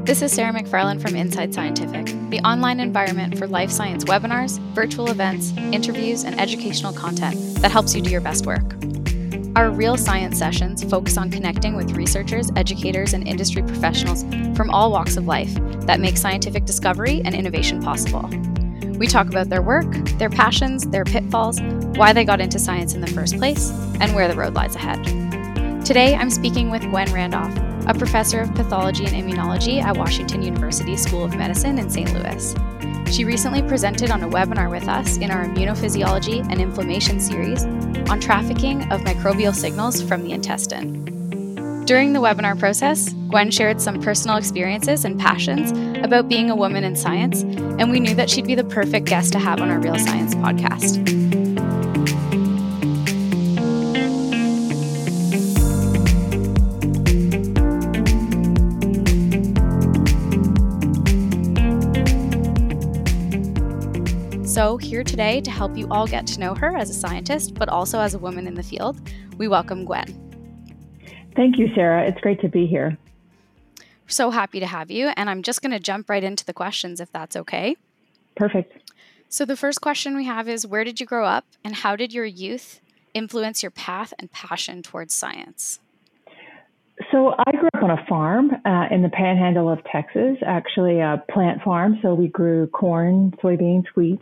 This is Sarah McFarland from Inside Scientific, the online environment for life science webinars, virtual events, interviews, and educational content that helps you do your best work. Our Real Science sessions focus on connecting with researchers, educators, and industry professionals from all walks of life that make scientific discovery and innovation possible. We talk about their work, their passions, their pitfalls, why they got into science in the first place, and where the road lies ahead. Today, I'm speaking with Gwen Randolph, a professor of pathology and immunology at Washington University School of Medicine in St. Louis. She recently presented on a webinar with us in our Immunophysiology and Inflammation series on trafficking of microbial signals from the intestine. During the webinar process, Gwen shared some personal experiences and passions about being a woman in science, and we knew that she'd be the perfect guest to have on our Real Science podcast. So here today to help you all get to know her as a scientist, but also as a woman in the field, we welcome Gwen. Thank you, Sarah. It's great to be here. We're so happy to have you, and I'm just going to jump right into the questions if that's okay. Perfect. So the first question we have is, where did you grow up, and how did your youth influence your path and passion towards science? So I grew up on a farm in the panhandle of Texas, actually a plant farm. So we grew corn, soybeans, wheat.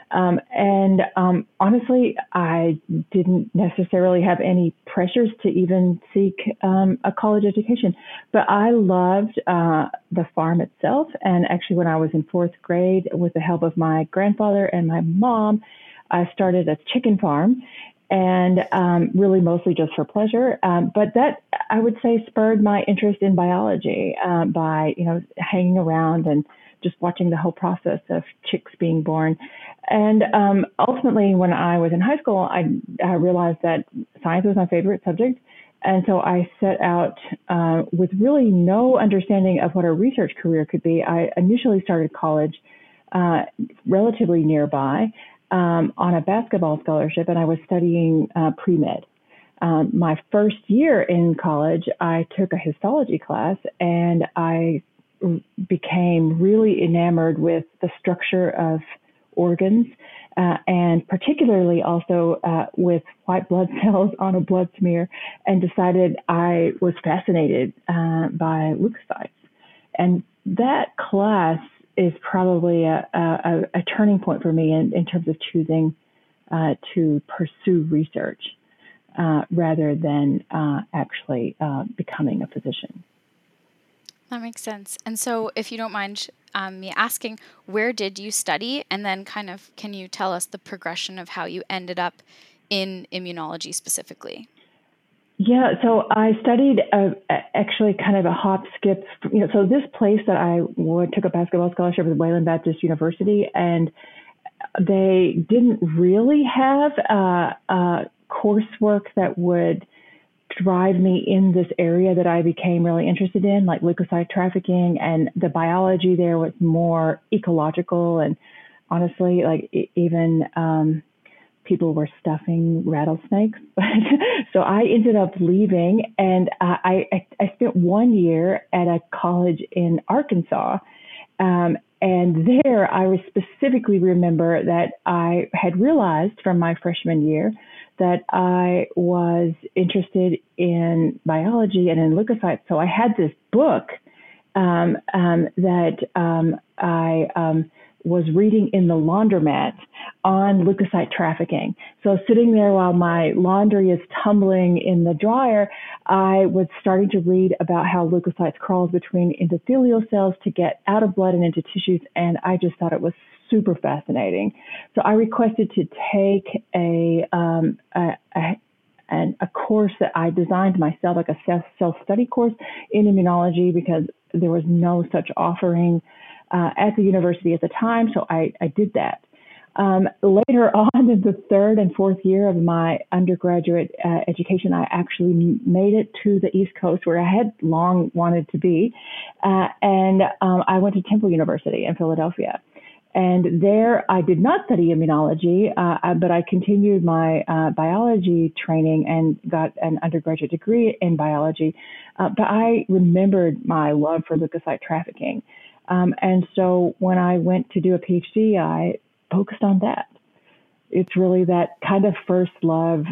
Honestly, I didn't necessarily have any pressures to even seek a college education, but I loved the farm itself. And actually, when I was in fourth grade, with the help of my grandfather and my mom, I started a chicken farm, and really mostly just for pleasure. But that, I would say, spurred my interest in biology by, hanging around and just watching the whole process of chicks being born. And ultimately, when I was in high school, I realized that science was my favorite subject. And so I set out with really no understanding of what a research career could be. I initially started college relatively nearby on a basketball scholarship, and I was studying pre-med. My first year in college, I took a histology class, and I became really enamored with the structure of organs, and particularly also with white blood cells on a blood smear, and decided I was fascinated by leukocytes. And that class is probably a turning point for me in terms of choosing to pursue research rather than actually becoming a physician. That makes sense. And so if you don't mind me asking, where did you study? And then can you tell us the progression of how you ended up in immunology specifically? Yeah, so I studied actually kind of a hop, skip. So this place that I took a basketball scholarship was Wayland Baptist University, and they didn't really have coursework that would drive me in this area that I became really interested in, like leukocyte trafficking, and the biology there was more ecological, and honestly, like even people were stuffing rattlesnakes. So I ended up leaving, and I spent 1 year at a college in Arkansas. And there I specifically remember that I had realized from my freshman year that I was interested in biology and in leukocytes. So I had this book that I was reading in the laundromat on leukocyte trafficking. So sitting there while my laundry is tumbling in the dryer, I was starting to read about how leukocytes crawl between endothelial cells to get out of blood and into tissues, and I just thought it was super fascinating. So I requested to take a course that I designed myself, like a self-study course in immunology, because there was no such offering at the university at the time, so I did that. Later on in the third and fourth year of my undergraduate education, I actually made it to the East Coast, where I had long wanted to be, and I went to Temple University in Philadelphia. And there, I did not study immunology, but I continued my biology training and got an undergraduate degree in biology. But I remembered my love for leukocyte trafficking. And so when I went to do a PhD, I focused on that. It's really that kind of first love,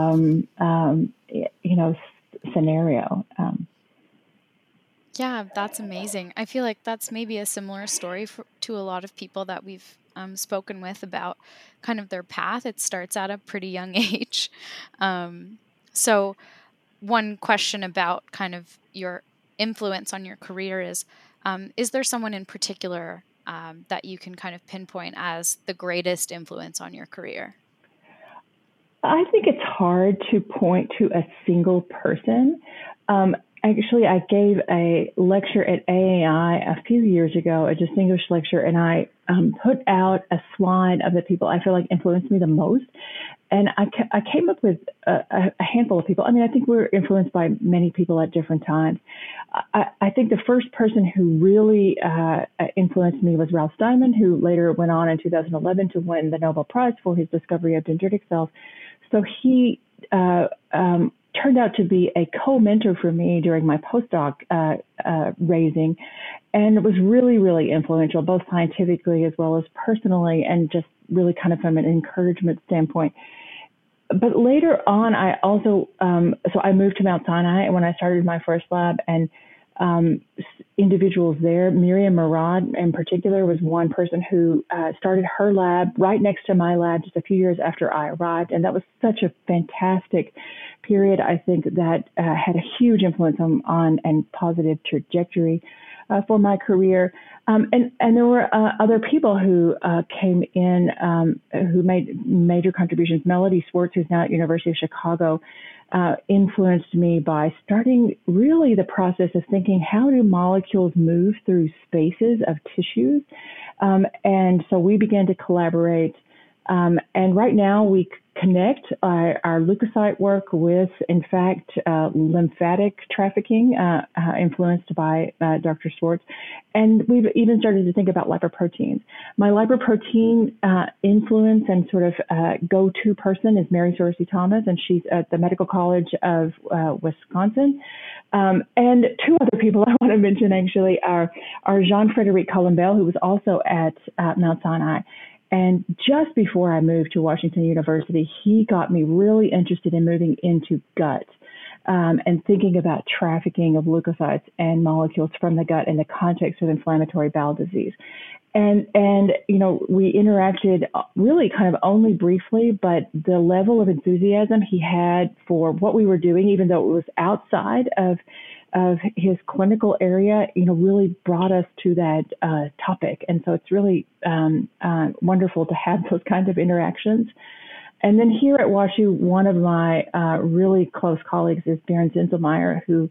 scenario. Yeah, that's amazing. I feel like that's maybe a similar story to a lot of people that we've spoken with about kind of their path. It starts at a pretty young age. So one question about kind of your influence on your career is there someone in particular that you can kind of pinpoint as the greatest influence on your career? I think it's hard to point to a single person. Actually, I gave a lecture at AAI a few years ago, a distinguished lecture, and I put out a slide of the people I feel like influenced me the most. And I came up with a handful of people. I mean, I think we're influenced by many people at different times. I think the first person who really influenced me was Ralph Steinman, who later went on in 2011 to win the Nobel Prize for his discovery of dendritic cells. So he turned out to be a co-mentor for me during my postdoc raising, and it was really, really influential, both scientifically as well as personally, and just really kind of from an encouragement standpoint. But later on, I also, so I moved to Mount Sinai when I started my first lab, and individuals there, Miriam Murad in particular, was one person who started her lab right next to my lab just a few years after I arrived. And that was such a fantastic period, I think, that had a huge influence on and positive trajectory for my career. And there were other people who came in who made major contributions. Melody Swartz, who's now at University of Chicago, influenced me by starting really the process of thinking, how do molecules move through spaces of tissues? And so we began to collaborate. And right now we connect our leukocyte work with, in fact, lymphatic trafficking, influenced by Dr. Swartz. And we've even started to think about lipoproteins. My lipoprotein influence and sort of go-to person is Mary Sorsey Thomas, and she's at the Medical College of Wisconsin. And two other people I want to mention actually are Jean-Frédéric Colombel, who was also at Mount Sinai. And just before I moved to Washington University, he got me really interested in moving into gut and thinking about trafficking of leukocytes and molecules from the gut in the context of inflammatory bowel disease. And we interacted really kind of only briefly, but the level of enthusiasm he had for what we were doing, even though it was outside of his clinical area, really brought us to that topic. And so it's really wonderful to have those kinds of interactions. And then here at WashU, one of my really close colleagues is Baron Zinselmeyer, who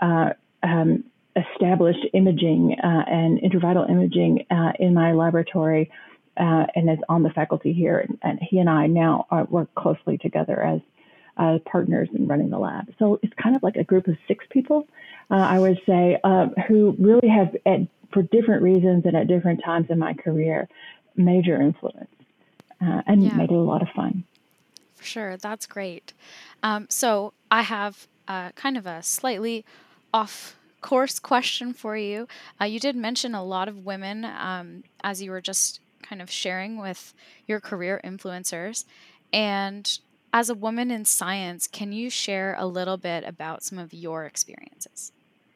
established imaging and intravital imaging in my laboratory and is on the faculty here. And he and I now work closely together as partners in running the lab. So it's kind of like a group of 6 people, I would say, who really have, for different reasons and at different times in my career, major influence and made it a lot of fun. For sure. That's great. So I have kind of a slightly off-course question for you. You did mention a lot of women as you were just kind of sharing with your career influencers. And as a woman in science, can you share a little bit about some of your experiences?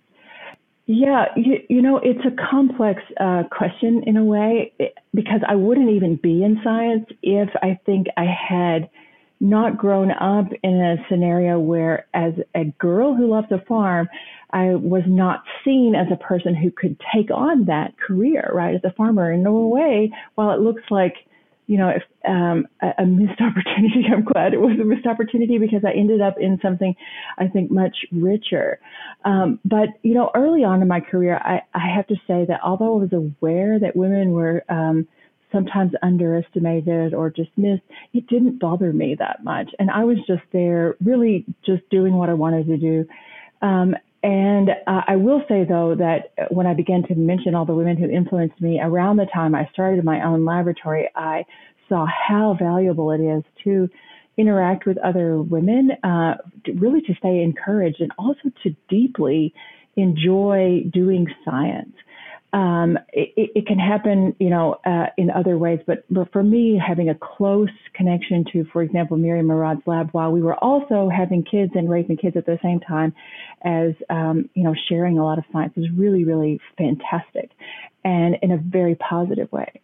Yeah, it's a complex question in a way, because I wouldn't even be in science if I think I had not grown up in a scenario where, as a girl who loves to farm, I was not seen as a person who could take on that career, right, as a farmer. In a way, while it looks like, if a missed opportunity, I'm glad it was a missed opportunity, because I ended up in something I think much richer. But, early on in my career, I have to say that although I was aware that women were sometimes underestimated or dismissed, it didn't bother me that much. And I was just there really just doing what I wanted to do. And I will say, though, that when I began to mention all the women who influenced me around the time I started my own laboratory, I saw how valuable it is to interact with other women, really to stay encouraged and also to deeply enjoy doing science. It can happen, in other ways, but for me, having a close connection to, for example, Miriam Murad's lab, while we were also having kids and raising kids at the same time as, sharing a lot of science was really, really fantastic and in a very positive way.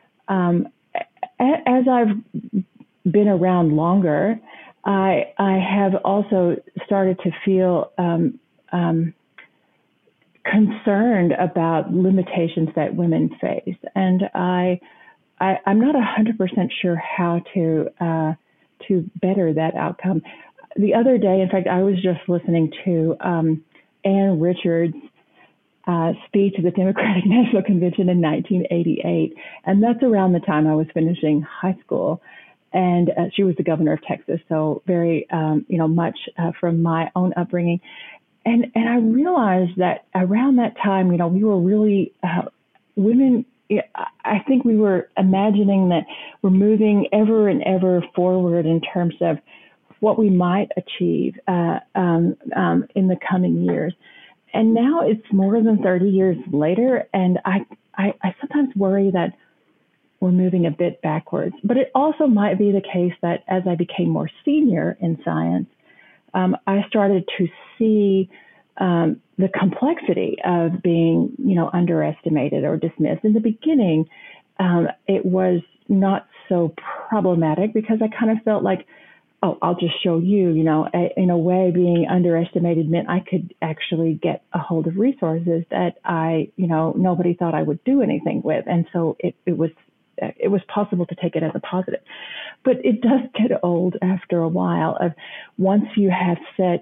As I've been around longer, I have also started to feel concerned about limitations that women face, and I'm not 100% sure how to better that outcome. The other day, in fact, I was just listening to Ann Richards' speech at the Democratic National Convention in 1988, and that's around the time I was finishing high school. And she was the governor of Texas, so very much from my own upbringing. And I realized that around that time, we were really women. I think we were imagining that we're moving ever and ever forward in terms of what we might achieve in the coming years. And now it's more than 30 years later, and I sometimes worry that we're moving a bit backwards. But it also might be the case that as I became more senior in science, I started to see the complexity of being, underestimated or dismissed. In the beginning, it was not so problematic because I kind of felt like, oh, I'll just show you, in a way being underestimated meant I could actually get a hold of resources that nobody thought I would do anything with. And so it was possible to take it as a positive. But it does get old after a while of once you have set,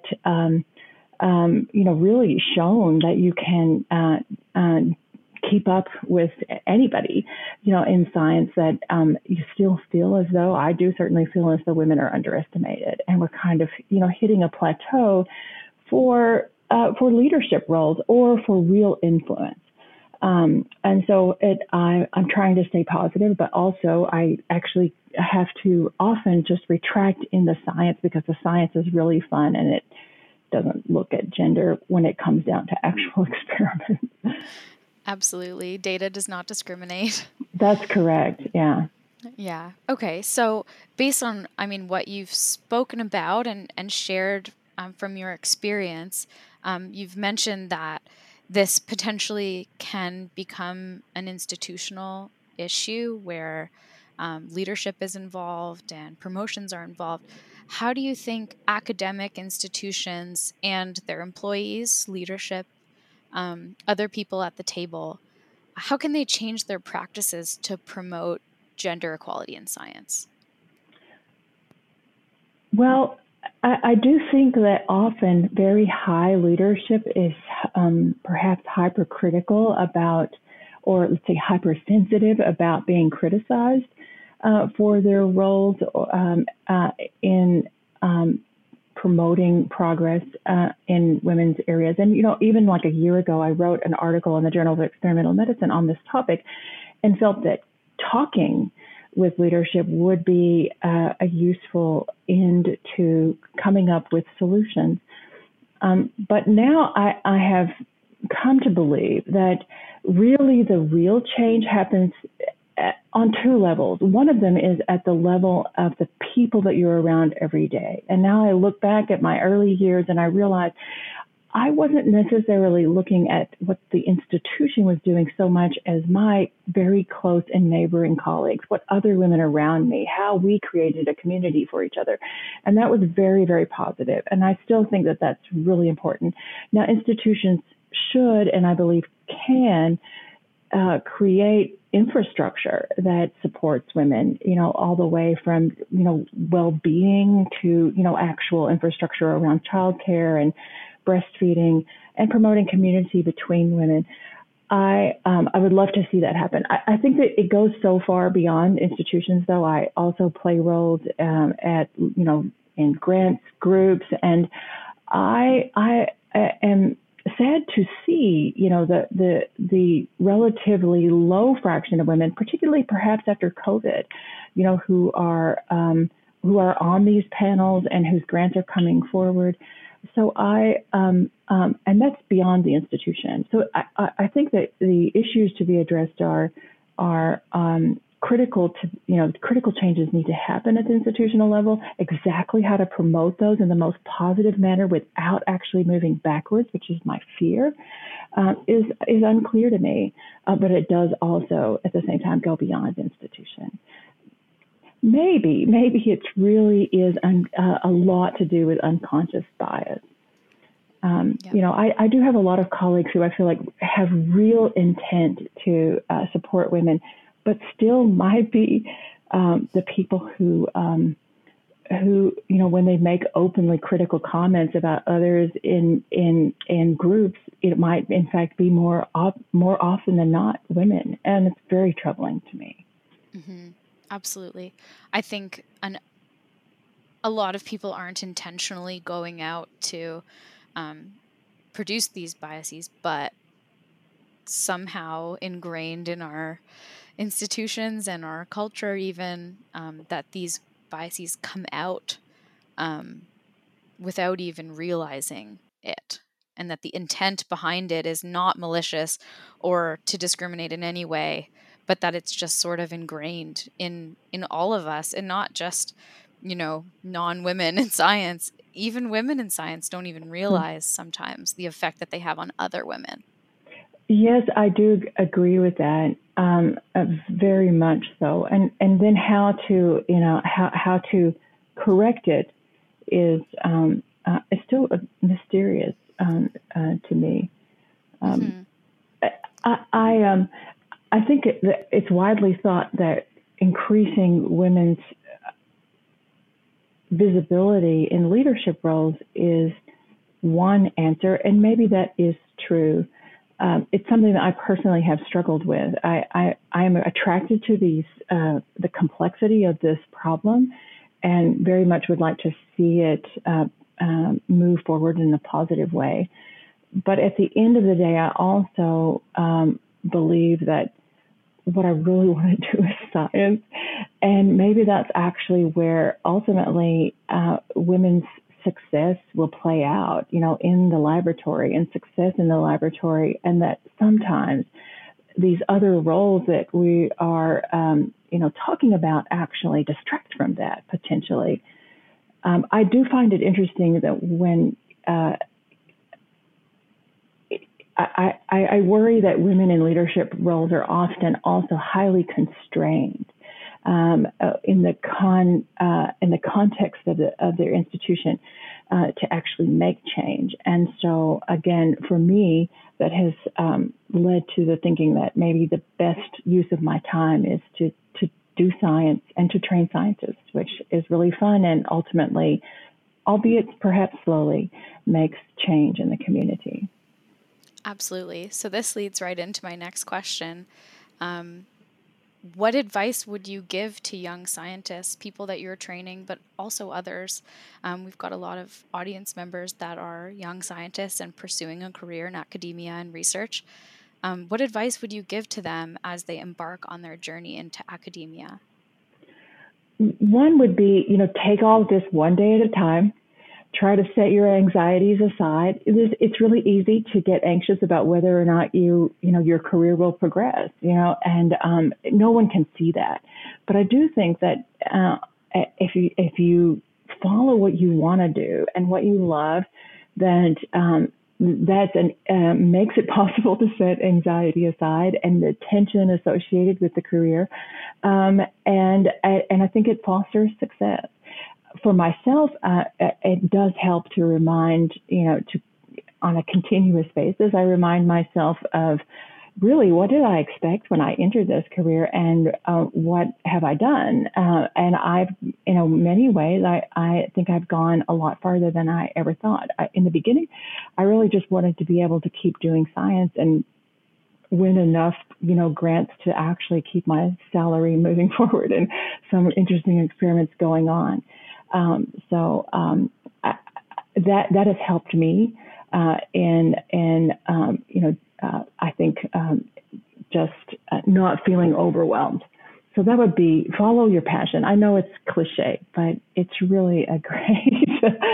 really shown that you can keep up with anybody, in science, that you still feel as though, I do certainly feel as though women are underestimated. And we're kind of, hitting a plateau for leadership roles or for real influence. And so I'm trying to stay positive, but also I actually have to often just retract in the science because the science is really fun and it doesn't look at gender when it comes down to actual experiments. Absolutely. Data does not discriminate. That's correct. Yeah. Yeah. Okay. So based on, what you've spoken about and shared from your experience, you've mentioned that this potentially can become an institutional issue where leadership is involved and promotions are involved. How do you think academic institutions and their employees, leadership, other people at the table, how can they change their practices to promote gender equality in science? Well, I do think that often very high leadership is perhaps hypercritical about, or let's say hypersensitive about being criticized for their roles in promoting progress in women's areas. And, even like a year ago, I wrote an article in the Journal of Experimental Medicine on this topic and felt that talking with leadership would be a useful end to coming up with solutions. But now I have come to believe that really the real change happens on two levels. One of them is at the level of the people that you're around every day. And now I look back at my early years and I realize I wasn't necessarily looking at what the institution was doing so much as my very close and neighboring colleagues, what other women around me, how we created a community for each other. And that was very, very positive. And I still think that that's really important. Now, institutions should, and I believe can, create infrastructure that supports women, all the way from, well-being to, actual infrastructure around childcare and breastfeeding and promoting community between women. I would love to see that happen. I think that it goes so far beyond institutions, though. I also play roles in grants groups, and I am sad to see, the relatively low fraction of women, particularly perhaps after COVID, who are on these panels and whose grants are coming forward. So and that's beyond the institution. So I think that the issues to be addressed are critical changes need to happen at the institutional level. Exactly how to promote those in the most positive manner without actually moving backwards, which is my fear, is unclear to me. But it does also, at the same time, go beyond the institution. Maybe it really is a lot to do with unconscious bias. I do have a lot of colleagues who I feel like have real intent to support women, but still might be the people who when they make openly critical comments about others in groups, it might in fact be more often than not women, and it's very troubling to me. Mm-hmm. Absolutely. I think a lot of people aren't intentionally going out to produce these biases, but somehow ingrained in our institutions and our culture even, that these biases come out without even realizing it, and that the intent behind it is not malicious or to discriminate in any way, but that it's just sort of ingrained in all of us, and not just, non-women in science. Even women in science don't even realize sometimes the effect that they have on other women. Yes, I do agree with that, very much so. And then how to correct it is still mysterious to me. I think it's widely thought that increasing women's visibility in leadership roles is one answer, and maybe that is true. It's something that I personally have struggled with. I am attracted to the complexity of this problem, and very much would like to see it move forward in a positive way. But at the end of the day, I also believe that what I really want to do is science, and maybe that's actually where ultimately women's success will play out, in the laboratory, and success in the laboratory, and that sometimes these other roles that we are, talking about actually distract from that potentially. I do find it interesting that when I worry that women in leadership roles are often also highly constrained in the context of their institution to actually make change. And so again, for me, that has led to the thinking that maybe the best use of my time is to do science and to train scientists, which is really fun and ultimately, albeit perhaps slowly, makes change in the community. Absolutely. So this leads right into my next question. What advice would you give to young scientists, people that you're training, but also others? We've got a lot of audience members that are young scientists and pursuing a career in academia and research. What advice would you give to them as they embark on their journey into academia? One would be, take all of this one day at a time. Try to set your anxieties aside. It's really easy to get anxious about whether or not your career will progress, and no one can see that. But I do think that if you follow what you want to do and what you love, then makes it possible to set anxiety aside and the tension associated with the career, and I think it fosters success. For myself, it does help to remind, on a continuous basis, I remind myself of really what did I expect when I entered this career, and what have I done? And I've, many ways, I think I've gone a lot farther than I ever thought. In the beginning, I really just wanted to be able to keep doing science and win enough, grants to actually keep my salary moving forward and some interesting experiments going on. That has helped me I think just not feeling overwhelmed. So that would be follow your passion. I know it's cliche, but it's really a great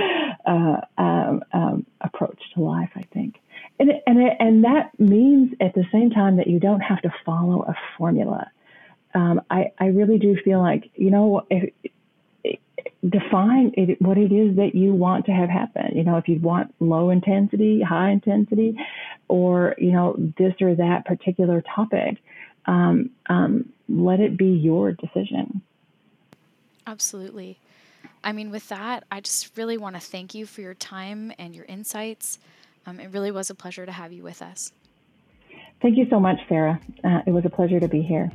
approach to life, I think. And that means at the same time that you don't have to follow a formula. I really do feel like, define what it is that you want to have happen. If you want low intensity, high intensity, or, this or that particular topic, let it be your decision. Absolutely. I mean, with that, I just really want to thank you for your time and your insights. It really was a pleasure to have you with us. Thank you so much, Sarah. It was a pleasure to be here.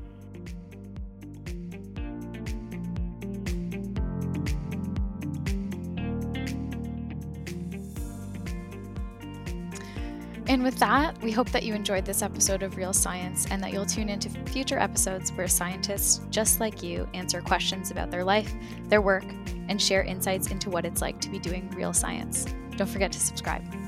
And with that, we hope that you enjoyed this episode of Real Science and that you'll tune into future episodes where scientists just like you answer questions about their life, their work, and share insights into what it's like to be doing real science. Don't forget to subscribe.